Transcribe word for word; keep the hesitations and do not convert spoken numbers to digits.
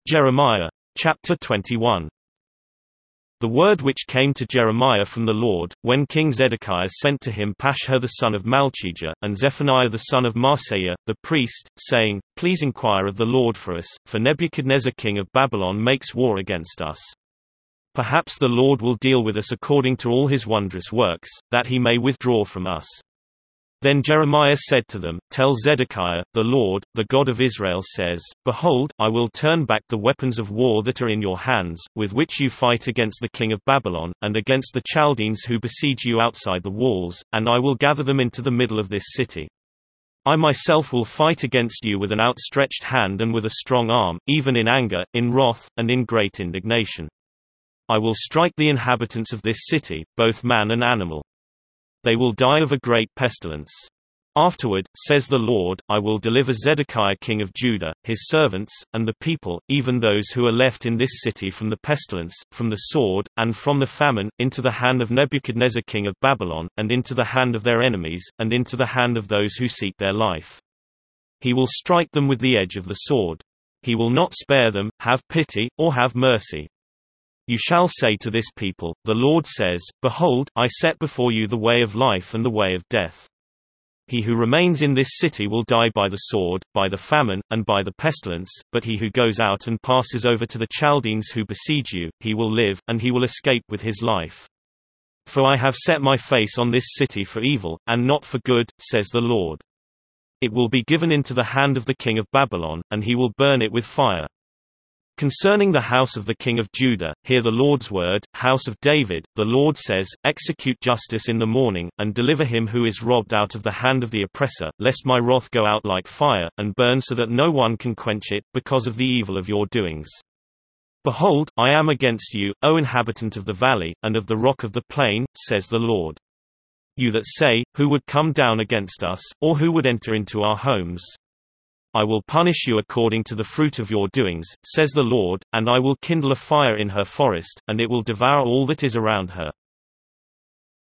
Jeremiah. Chapter twenty-one. The word which came to Jeremiah from the Lord, when King Zedekiah sent to him Pashhur the son of Malchijah, and Zephaniah the son of Maaseiah, the priest, saying, Please inquire of the Lord for us, for Nebuchadnezzar king of Babylon makes war against us. Perhaps the Lord will deal with us according to all his wondrous works, that he may withdraw from us. Then Jeremiah said to them, Tell Zedekiah, the Lord, the God of Israel says, Behold, I will turn back the weapons of war that are in your hands, with which you fight against the king of Babylon, and against the Chaldeans who besiege you outside the walls, and I will gather them into the middle of this city. I myself will fight against you with an outstretched hand and with a strong arm, even in anger, in wrath, and in great indignation. I will strike the inhabitants of this city, both man and animal. They will die of a great pestilence. Afterward, says the Lord, I will deliver Zedekiah king of Judah, his servants, and the people, even those who are left in this city from the pestilence, from the sword, and from the famine, into the hand of Nebuchadnezzar king of Babylon, and into the hand of their enemies, and into the hand of those who seek their life. He will strike them with the edge of the sword. He will not spare them, have pity, or have mercy. You shall say to this people, The Lord says, Behold, I set before you the way of life and the way of death. He who remains in this city will die by the sword, by the famine, and by the pestilence, but he who goes out and passes over to the Chaldeans who besiege you, he will live, and he will escape with his life. For I have set my face on this city for evil, and not for good, says the Lord. It will be given into the hand of the king of Babylon, and he will burn it with fire. Concerning the house of the king of Judah, hear the Lord's word, House of David, the Lord says, Execute justice in the morning, and deliver him who is robbed out of the hand of the oppressor, lest my wrath go out like fire, and burn so that no one can quench it, because of the evil of your doings. Behold, I am against you, O inhabitant of the valley, and of the rock of the plain, says the Lord. You that say, Who would come down against us, or who would enter into our homes? I will punish you according to the fruit of your doings, says the Lord, and I will kindle a fire in her forest, and it will devour all that is around her.